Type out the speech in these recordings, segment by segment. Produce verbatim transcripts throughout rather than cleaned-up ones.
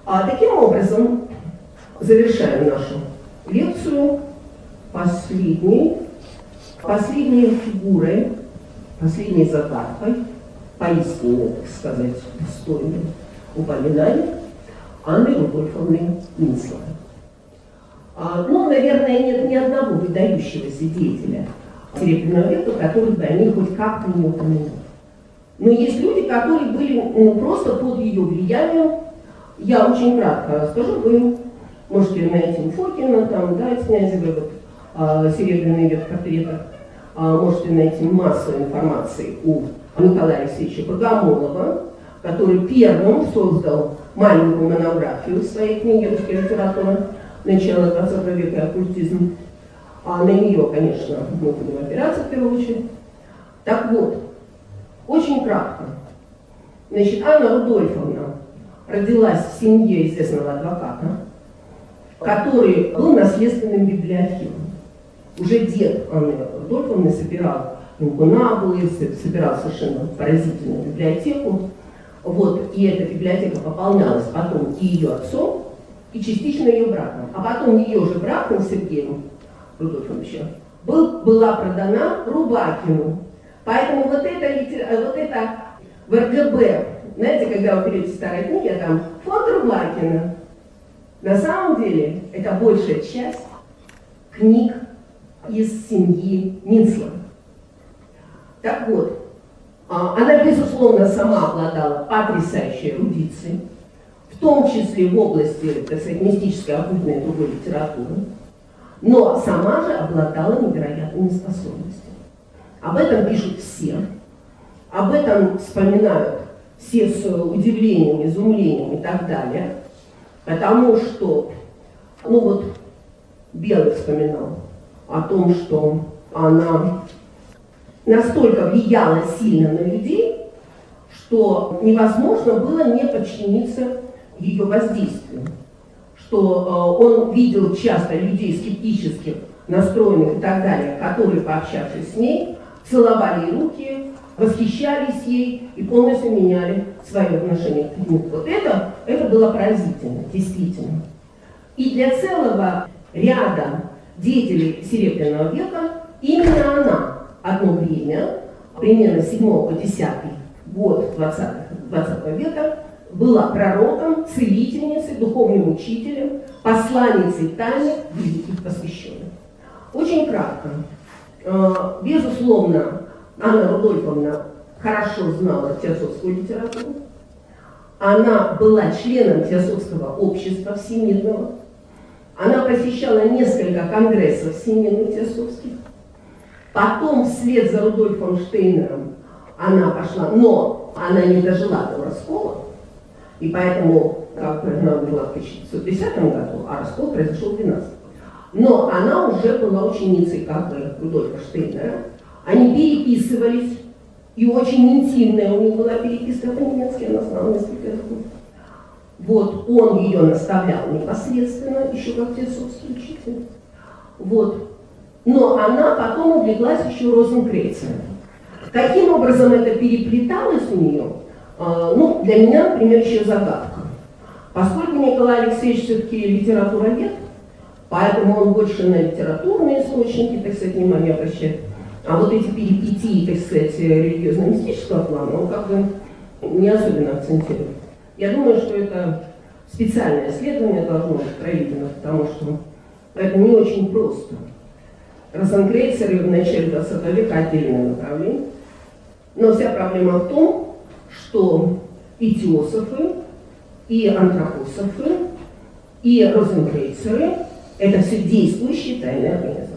А таким образом, завершаем нашу лекцию последней, последней фигурой, последней загадкой, поистине, так сказать, достойной упоминания Анны Рудольфовны Минцловой. А, ну, наверное, нет ни одного выдающегося деятеля Серебряного века, который бы они хоть как-то не упомянули. Но есть люди, которые были ну, просто под ее влиянием. Я очень кратко расскажу, вы можете найти у Фокина, там, да, Князева, вот, а, Серебряный век портрета, а, можете найти массу информации у Николая Алексеевича Богомолова, который первым создал маленькую монографию в своей книге «Русская литература. Начало двадцатого века и оккультизм». А на нее, конечно, мы будем опираться в первую очередь. Так вот, очень кратко. Значит, Анна Рудольфовна родилась в семье известного адвоката, который был наследственным библиофилом. Уже дед Анны Рудольфовны собирал инкунабулы, собирал совершенно поразительную библиотеку. Вот, и эта библиотека пополнялась потом и ее отцом, и частично ее братом. А потом ее же братом Сергеем Рудольфовичем был, была продана Рубакину. Поэтому вот это, вот это в эр гэ бэ, знаете, когда вы берете старые книги, там фонд Рубакина. На самом деле это большая часть книг из семьи Минцловой. Так вот, она, безусловно, сама обладала потрясающей эрудицией, в том числе в области, так сказать, мистической, оккультной и другой литературы, но сама же обладала невероятными способностями. Об этом пишут все, об этом вспоминают все с удивлением, изумлением и так далее, потому что, ну вот, Белый вспоминал о том, что она настолько влияла сильно на людей, что невозможно было не подчиниться ее воздействию. Что э, он видел часто людей скептических, настроенных и так далее, которые, пообщавшись с ней, целовали ей руки, восхищались ей и полностью меняли свое отношение к нему. Вот это, это было поразительно, действительно. И для целого ряда деятелей Серебряного века именно она одно время, примерно с седьмого по десятый год двадцатого века, была пророком, целительницей, духовным учителем, посланницей тайны великих посвященных. Очень кратко. Безусловно, Анна Рудольфовна хорошо знала теософскую литературу. Она была членом Теософского общества всемирного. Она посещала несколько конгрессов всемирных теософских. Потом, вслед за Рудольфом Штейнером, она пошла, но она не дожила до раскола, и поэтому, как она умерла в тысяча девятьсот десятом году, а раскол произошел в двенадцатом. Но она уже была ученицей как бы Рудольфа Штейнера. Они переписывались, и очень интимная у них была переписка по-немецки, она знала несколько языков. Вот, он ее наставлял непосредственно, еще как теософский учитель. Вот. Но она потом увлеклась еще Розенкрейцером. Каким образом это переплеталось у нее, ну, для меня, например, еще загадка. Поскольку Николай Алексеевич все-таки литературовед, поэтому он больше на литературные источники, так сказать, внимание обращает, а вот эти перипетии, так сказать, религиозно-мистического плана, он как бы не особенно акцентирует. Я думаю, что это специальное исследование должно быть проведено, потому что это не очень просто. Розенкрейцеры в начале двадцатого века отдельное направление. Но вся проблема в том, что и теософы, и антропософы, и розенкрейцеры – это все действующие тайные организации.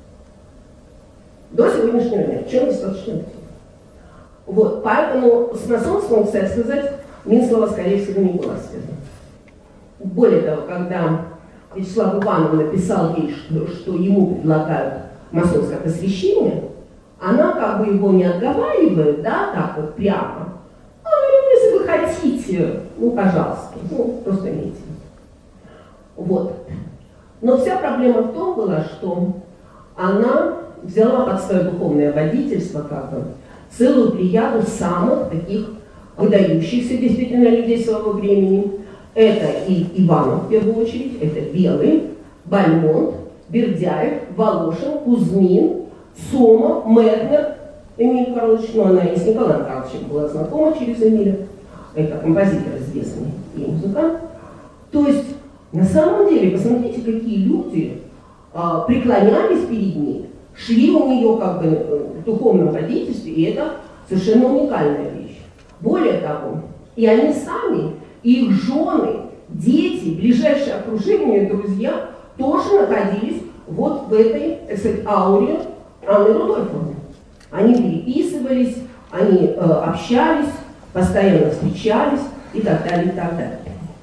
До сегодняшнего дня, в чем достаточно активно. Вот, поэтому с масонством, кстати сказать, Минцлова, скорее всего, не была связана. Более того, когда Вячеслав Иванов написал ей, что, что ему предлагают масонское посвящение, она как бы его не отговаривает, да, так вот прямо. Ну, если вы хотите, ну, пожалуйста, ну, просто имейте. Вот. Но вся проблема в том была, что она взяла под свое духовное водительство, как бы, целую плеяду самых таких выдающихся действительно людей своего времени. Это и Иванов, в первую очередь, это Белый, Бальмонт, Бердяев, Волошин, Кузьмин, Сомов, Мэтнер, Эмиль Карлович, но она и с Николаем Карловичем была знакома через Эмиля, это композитор известный и музыкант. То есть, на самом деле, посмотрите, какие люди а, преклонялись перед ней, шли у нее как бы в духовном родительстве, и это совершенно уникальная вещь. Более того, и они сами, и их жены, дети, ближайшее окружение, друзья, тоже находились вот в этой, так сказать, ауре Анны Рудольфовны. Они переписывались, они э, общались, постоянно встречались и так далее, и так далее.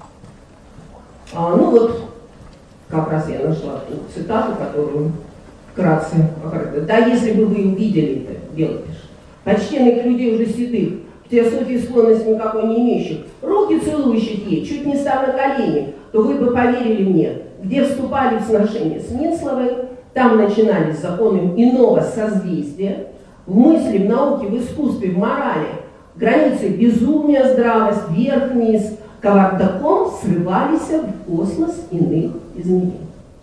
А, ну вот, как раз я нашла цитату, которую вкратце, да, если бы вы увидели это, Белый пишет, почтенных людей уже седых, в теософии склонности никакой не имеющих, руки целующих ей, чуть не став на колени, то вы бы поверили мне, где вступали в сношение с Минсловой, там начинались законы иного созвездия, в мысли, в науке, в искусстве, в морали, границы безумия, здравость, вверх-вниз, ковардаком срывались в космос иных измерений.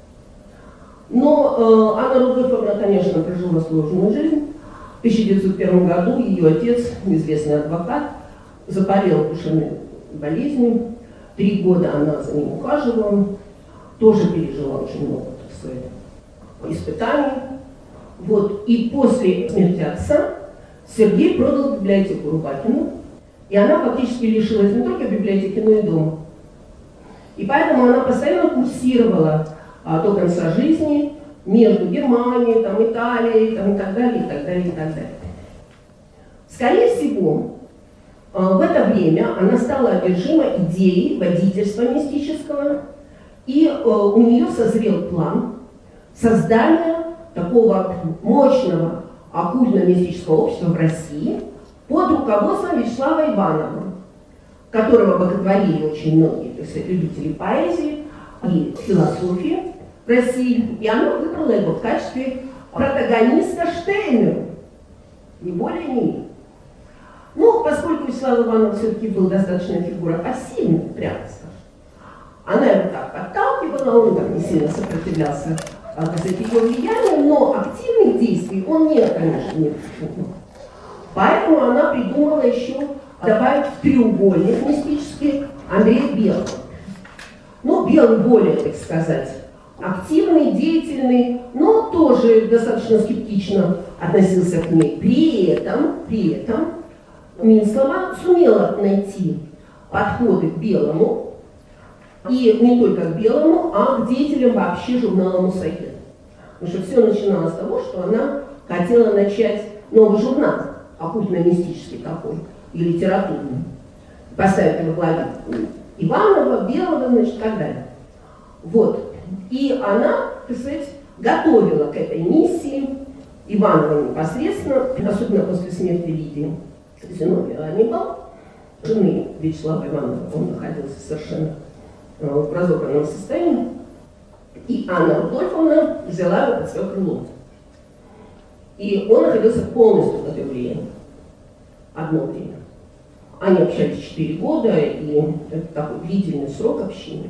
Но э, Анна Рудольфовна, конечно, прожила сложную жизнь. В тысяча девятьсот первом году ее отец, известный адвокат, заболел душевной болезнью. Три года она за ним ухаживала, тоже пережила очень много, так сказать, испытаний. Вот. И после смерти отца Сергей продал библиотеку Рубакину, и она фактически лишилась не только библиотеки, но и дома. И поэтому она постоянно курсировала а, до конца жизни между Германией, там, Италией там, и так далее, и так далее, и так далее. Скорее всего, а, в это время она стала одержима идеей водительства мистического, и а, у нее созрел план создания такого мощного оккультно-мистического общества в России под руководством Вячеслава Иванова, которого боготворили очень многие, то есть любители поэзии и философии в России, и она выбрала его в качестве протагониста Штейнера, не более не менее. Ну, поскольку Вячеслав Иванов все-таки был достаточно фигура пассивная, прямо скажем, она его так подталкивала, он так не сильно сопротивлялся, так сказать, ее влиянию, но активных действий он не, конечно, не придумал. Поэтому она придумала еще добавить в треугольник мистический Андрея Белого. Ну, Белый более, так сказать, активный, деятельный, но тоже достаточно скептично относился к ней. При этом, при этом Минслова сумела найти подходы к Белому, и не только к Белому, а к деятелям вообще журнала «Мусахет». Потому что все начиналось с того, что она хотела начать новый журнал, оккультно-мистический такой, и литературный. Поставить во главе Иванова, Белого, значит, и так далее. Вот. И она, так сказать, готовила к этой миссии Иванова непосредственно, особенно после смерти Лидии Зиновьевой Аннибал, жены Вячеслава Иванова. Он находился совершенно в разобранном состоянии. И Анна Рудольфовна взяла его под свое крыло. И он находился полностью под ее влиянием. Одно время. Они общались четыре года, и это такой длительный срок общения.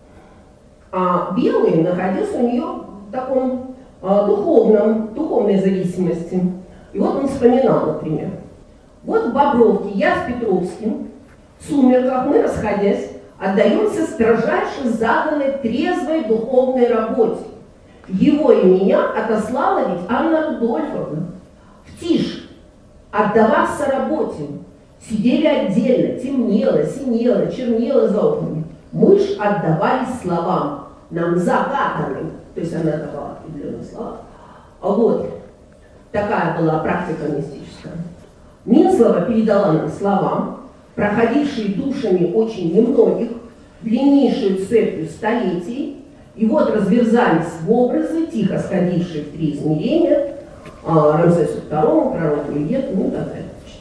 А Белый находился у нее в таком а, духовном, духовной зависимости. И вот он вспоминал, например, вот в Бобровке я с Петровским, в сумерках мы, расходясь, отдаемся строжайше заданной трезвой духовной работе. Его и меня отослала ведь Анна Рудольфовна в тишь, отдаваться работе. Сидели отдельно, темнело, синело, чернело за окнами. Мы ж отдавались словам, нам загаданным. То есть она давала определенные слова. А вот такая была практика мистическая. Минслова передала нам словам, проходившие душами очень немногих, длиннейшую цепью столетий, и вот разверзались в образы, тихо сходившие в три измерения, Рамзесу второму, пророку Ильету, ну и так далее.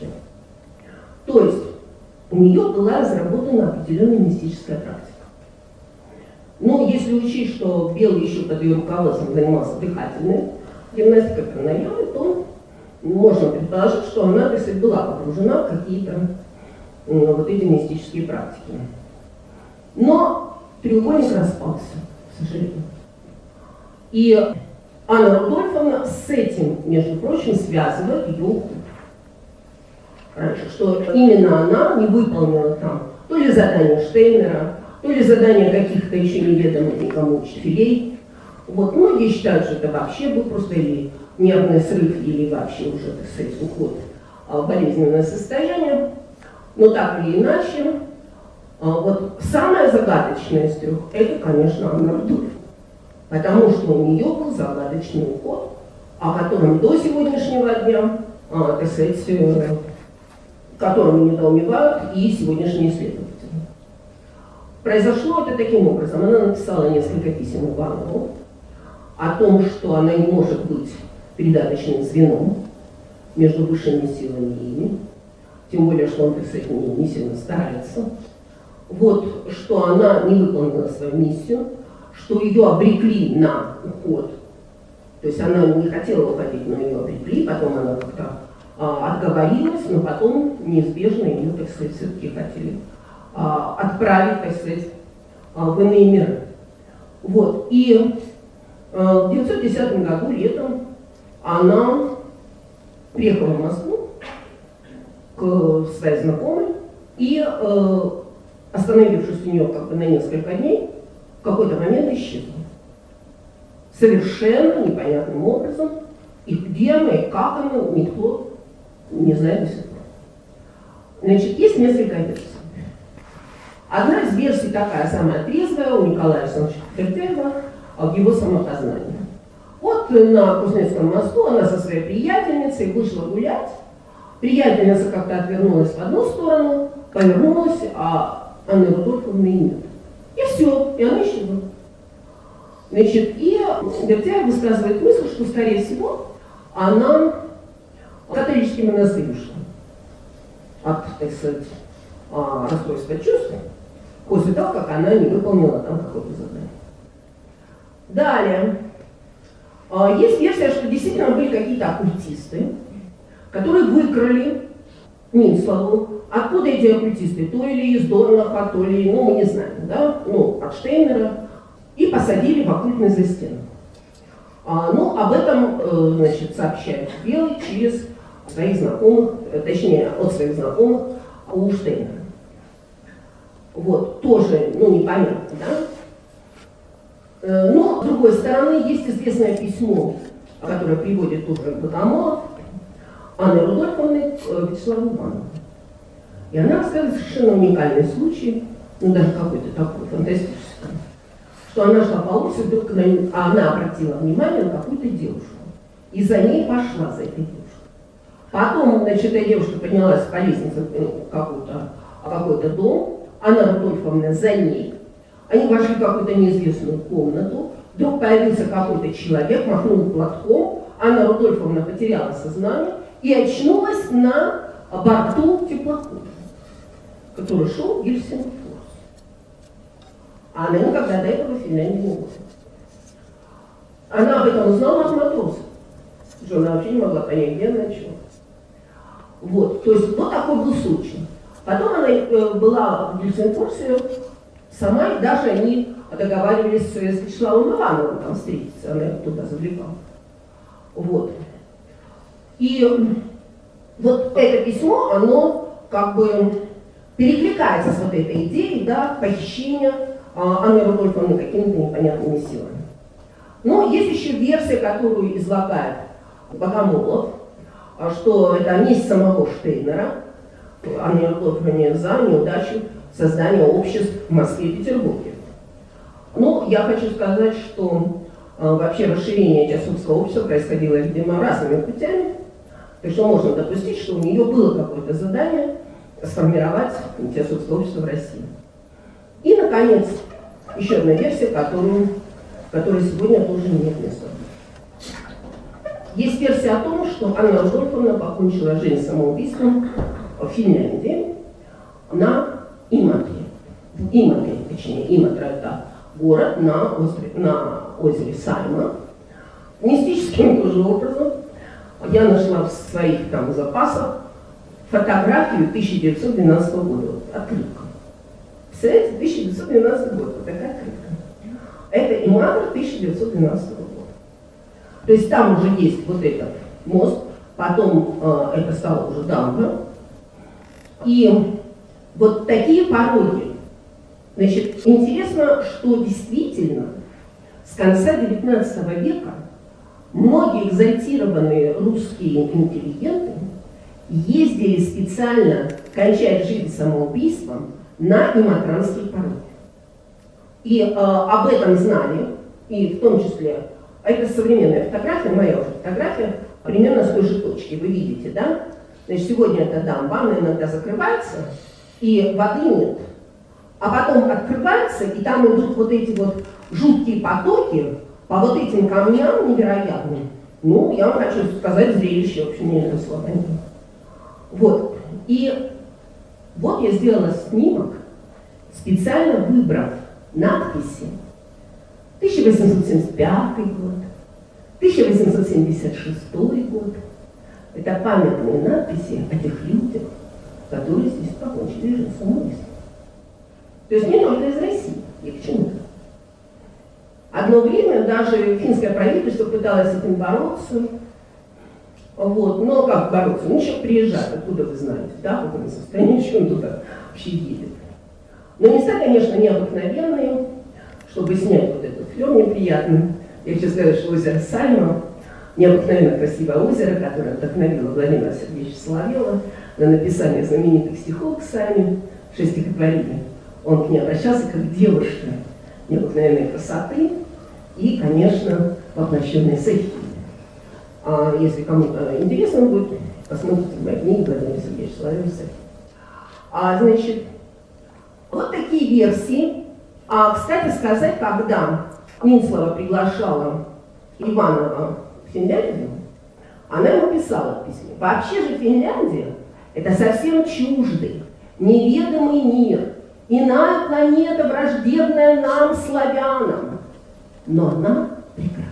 То есть у нее была разработана определенная мистическая практика. Но если учесть, что Белый еще под ее руководством занимался дыхательной гимнастикой, пранаямой, то можно предположить, что она, так сказать, была погружена в какие-то вот эти мистические практики. Но треугольник распался, к сожалению. И Анна Рудольфовна с этим, между прочим, связывает ее уход. Раньше, что именно она не выполнила там то ли задание Штейнера, то ли задание каких-то еще неведомых никому учителей. Вот, многие считают, что это вообще был просто или нервный срыв, или вообще уже, так сказать, уход в болезненное состояние. Но так или иначе, вот самое загадочное из трех, это, конечно, Анна Рудольфовна. Потому что у нее был загадочный уход, о котором до сегодняшнего дня, так сказать, которым недоумевают и сегодняшние исследователи. Произошло это таким образом. Она написала несколько писем Иванову о том, что она не может быть передаточным звеном между высшими силами и ими, тем более, что он, так сказать, не, не сильно старается. Вот, что она не выполнила свою миссию, что ее обрекли на уход. То есть она не хотела уходить, но ее обрекли, потом она как-то а, отговорилась, но потом неизбежно ее, так сказать, все-таки хотели а, отправить, так сказать, а, в иные миры. Вот. И а, в тысяча девятьсот десятом году летом она приехала в Москву к своей знакомой и, а, остановившись у нее как бы на несколько дней, в какой-то момент исчезла. Совершенно непонятным образом. И где она, и как она, никто не знает до сих пор. Значит, есть несколько версий. Одна из версий такая, самая трезвая, у Николая Александровича Вертеева, в его самопознании. Вот на Кузнецком мосту она со своей приятельницей вышла гулять. Приятельница как-то отвернулась в одну сторону, повернулась, а Анны Рудольфовны и нет. И все, и она исчезла. Значит, и Вертеев высказывает мысль, что, скорее всего, она в католический монастырь ушла от, так сказать, расстройства чувств, после того, как она не выполнила там какое-то задание. Далее. Есть версия, что действительно были какие-то оккультисты, которые выкрали Минцлову. Откуда эти оккультисты? То ли из Дорнаха, то ли, ну, мы не знаем, да, ну, от Штейнера, и посадили в оккультный застенок. А, ну, об этом, э, значит, сообщает Белый через своих знакомых, э, точнее, от своих знакомых у Штейнера. Вот, тоже, ну, непонятно, да? Э, но, с другой стороны, есть известное письмо, которое приводит тоже Богомолов, Анны Рудольфовны к Вячеславу Иванову. И она рассказывает совершенно уникальный случай, ну даже какой-то такой фантастический, что она шла по улице, вдруг на, а она обратила внимание на какую-то девушку. И за ней пошла, за этой девушкой. Потом, значит, эта девушка поднялась по лестнице в какой-то, какой-то дом, Анна Рудольфовна за ней. Они вошли в какую-то неизвестную комнату, вдруг появился какой-то человек, махнул платком, Анна Рудольфовна потеряла сознание и очнулась на борту теплохода, который шел в Гельсингфорс. А она никогда до этого в Финляндии не была. Она об этом узнала от матросов, что она вообще не могла понять, где она начала. Вот, то есть вот такой был случай. Потом она э, была в Гельсингфорсе сама, и даже они договаривались с Вячеславом Ивановым там встретиться, она его туда завлекала. Вот. И вот это письмо, оно как бы перекликается с вот этой идеей, да, похищения а, Анны Рудольфовны какими-то непонятными силами. Но есть еще версия, которую излагает Богомолов, что это месть самого Штейнера, Анне Рудольфовне за неудачу создания обществ в Москве и Петербурге. Но я хочу сказать, что а, вообще расширение теософского общества происходило, видимо, разными путями. Так что можно допустить, что у нее было какое-то задание сформировать теософское общество в России. И, наконец, еще одна версия, которую, которая сегодня тоже имеет место. Есть версия о том, что Анна Рудольфовна покончила жизнь самоубийством в Финляндии на Иматре. В Иматре, точнее, Иматра — это город на озере, на озере Сайма. Мистическим тоже образом. Я нашла в своих там запасах фотографию тысяча девятьсот двенадцатого года, открытку. Представляете, тысяча девятьсот двенадцатый год, вот такая открытка. Это иматор тысяча девятьсот двенадцатого года. То есть там уже есть вот этот мост, потом э, это стало уже дамба. И вот такие пороги. Значит, интересно, что действительно с конца девятнадцатого века многие экзальтированные русские интеллигенты ездили специально кончать жизнь самоубийством на иматранские пороги. И э, об этом знали, и в том числе, а это современная фотография, моя уже фотография, примерно с той же точки, вы видите, да? Значит, сегодня эта дамба, она иногда закрывается, и воды нет. А потом открывается, и там идут вот эти вот жуткие потоки по вот этим камням невероятным. Ну, я вам хочу сказать, зрелище, в общем, не это слово. Вот. И вот я сделала снимок, специально выбрав надписи тысяча восемьсот семьдесят пятый год, тысяча восемьсот семьдесят шестой год. Это памятные надписи о тех людях, которые здесь покончили жизнь самоубийством. То есть не только из России, и к чему-то. Одно время даже финское правительство пыталось с этим бороться. Вот. Но как бороться? Ну, человек приезжает, откуда вы знаете, да, в каком состоянии, что он туда вообще едет. Но места, конечно, необыкновенные, чтобы снять вот этот флёр неприятный. Я хочу сказать, что озеро Сальма, необыкновенно красивое озеро, которое вдохновило Владимира Сергеевича Соловьева на написание знаменитых стихов к Сальме, шесть стихотворений. Он к ней обращался как к девушке необыкновенной красоты и, конечно, воплощенной Софии. А если кому-то интересно будет, посмотрите мои книги Владимира Сергеевича Соловьева Софии. А, значит, вот такие версии. А, кстати сказать, когда Минцлова приглашала Иванова в Финляндию, она ему писала в письме: вообще же Финляндия – это совсем чуждый, неведомый мир, иная планета, враждебная нам, славянам, но она прекрасна.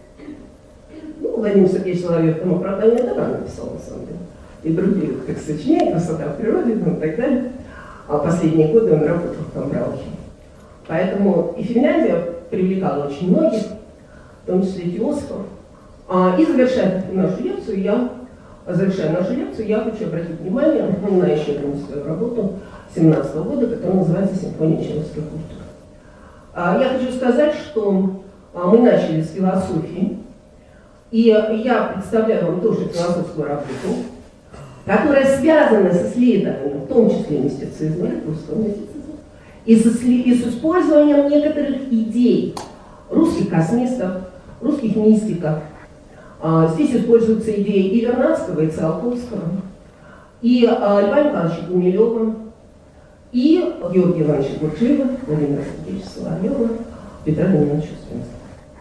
Ну, Владимир Сергеевич Соловьев там оправдание добра написал, на самом деле. И другие, как сочиняет «Красота в природе», ну, и так далее. А последние годы он работал в Камбраухе. Поэтому и Финляндия привлекала очень многих, в том числе философов. А, и завершая нашу лекцию, я, завершая нашу лекцию, я хочу обратить внимание на еще одну свою работу семнадцатого года, которая называется «Симфония человеческой культуры». А, я хочу сказать, что а, мы начали с философии, и я представляю вам тоже философскую работу, которая связана с исследованием, в том числе мистицизма, русского мистицизма, и с, и с использованием некоторых идей русских космистов, русских мистиков. А, здесь используются идеи и Вернадского, и Циолковского, и а, Льва Николаевича Гумилева, и Георгия Ивановича Гурджиева, Владимира Сергеевича Соловьева, Петра Демьяновича Успенского.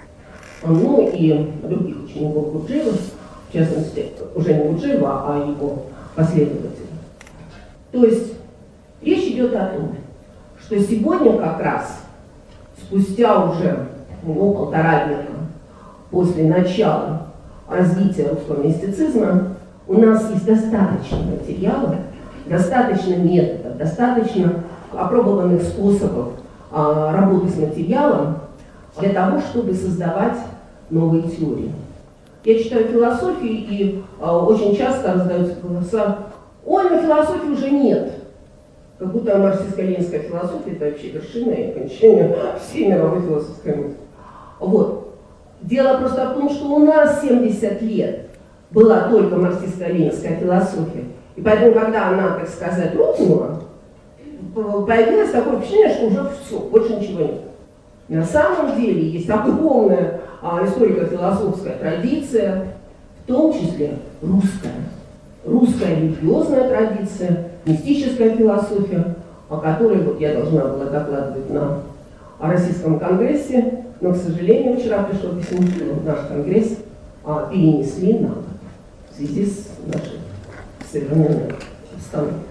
Ну и других учеников Гурджиева, в частности, уже не Гурджиева, а его последователей. То есть речь идет о том, что сегодня как раз, спустя уже ну, полтора века после начала развития русского мистицизма, у нас есть достаточно материалов, достаточно методов, достаточно опробованных способов а, работы с материалом для того, чтобы создавать новые теории. Я читаю философию, и а, очень часто раздаются голоса: ой, на философии уже нет. Как будто марксистско-ленинская философия – это вообще вершина и окончание всей мировой философской мысли. Вот. Дело просто в том, что у нас семьдесят лет была только марксистско-ленинская философия. И поэтому, когда она, так сказать, рухнула, появилось такое впечатление, что уже все, больше ничего нет. На самом деле есть огромная а, историко-философская традиция, в том числе русская. Русская религиозная традиция, мистическая философия, о которой вот я должна была докладывать на Российском конгрессе, но, к сожалению, вчера пришло письмо, что наш конгресс а, перенесли на год в связи с нашей современной обстановкой.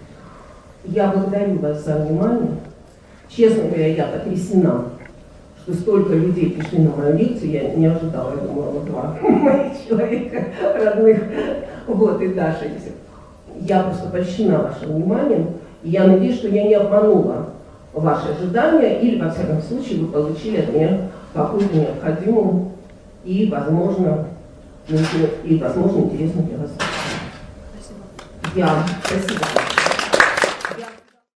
Я благодарю вас за внимание. Честно говоря, я потрясена, что столько людей пришли на мою лекцию. Я не ожидала, я думала, два моих человека родных. Вот, и Даша, и все. Я просто польщена вашим вниманием. И я надеюсь, что я не обманула ваши ожидания, или, во всяком случае, вы получили от меня какую-то необходимую и, возможно, нужную, и, возможно, интересную для вас. Спасибо. Я. Спасибо.